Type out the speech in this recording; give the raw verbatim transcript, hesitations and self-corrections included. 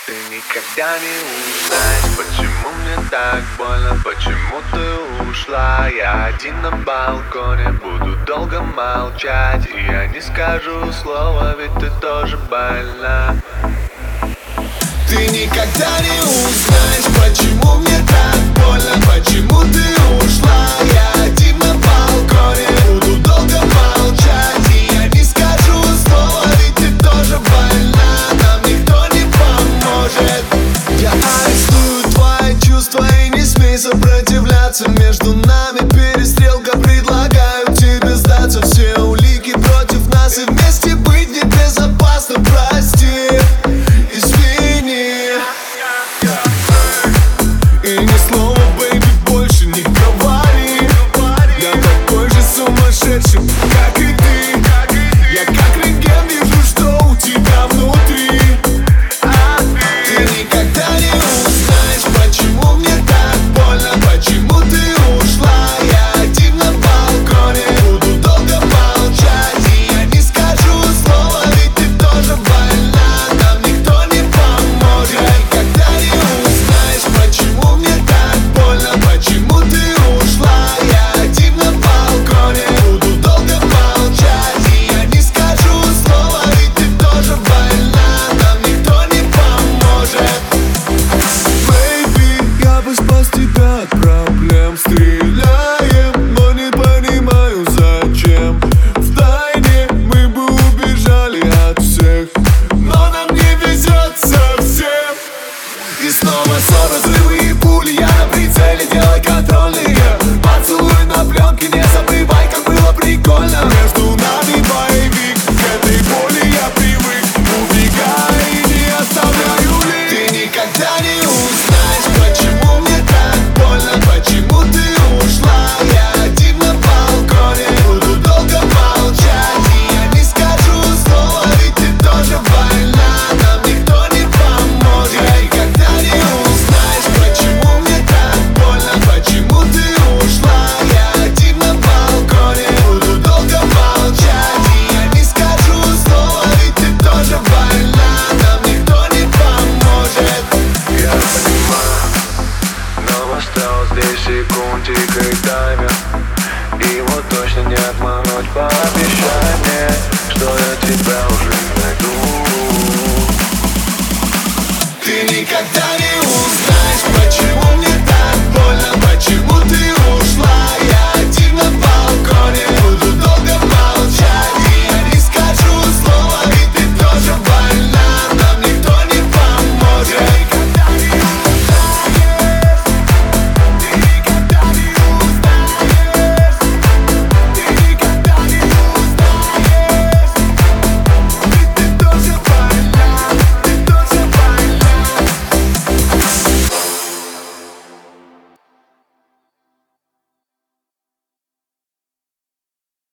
Ты никогда не узнаешь, почему мне так больно, почему ты ушла. Я один на балконе, буду долго молчать, и я не скажу слова, ведь ты тоже больна. Ты никогда не узнаешь, почему мне так больно, почему ты ушла. Я